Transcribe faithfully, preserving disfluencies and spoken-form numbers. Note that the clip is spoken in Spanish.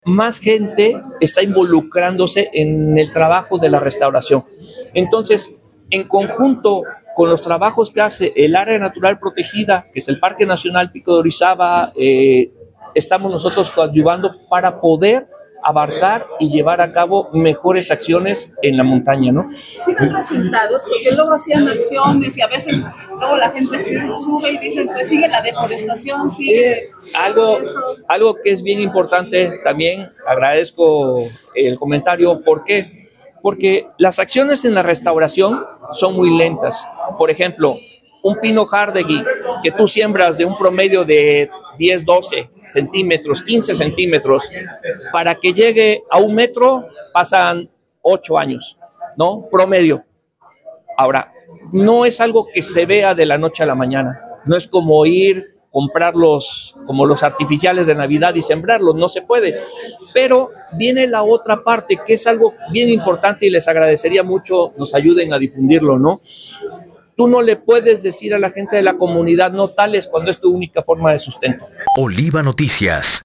más gente está involucrándose en el trabajo de la restauración. Entonces, en conjunto con los trabajos que hace el área natural protegida, que es el Parque Nacional Pico de Orizaba, eh, estamos nosotros coadyuvando para poder abarcar y llevar a cabo mejores acciones en la montaña, ¿no? Sí ven resultados, porque luego hacían acciones y a veces luego la gente sube y dice, pues sigue la deforestación, sigue... Eh, algo, algo que es bien importante también, agradezco el comentario, ¿por qué? Porque las acciones en la restauración son muy lentas. Por ejemplo, un pino járdegui que tú siembras de un promedio de diez, doce centímetros, quince centímetros, para que llegue a un metro pasan ocho años, ¿no? Promedio. Ahora, no es algo que se vea de la noche a la mañana, no es como ir, comprarlos como los artificiales de Navidad y sembrarlos, no se puede. Pero viene la otra parte, que es algo bien importante y les agradecería mucho nos ayuden a difundirlo, ¿no? Tú no le puedes decir a la gente de la comunidad no tales cuando es tu única forma de sustento. Oliva Noticias.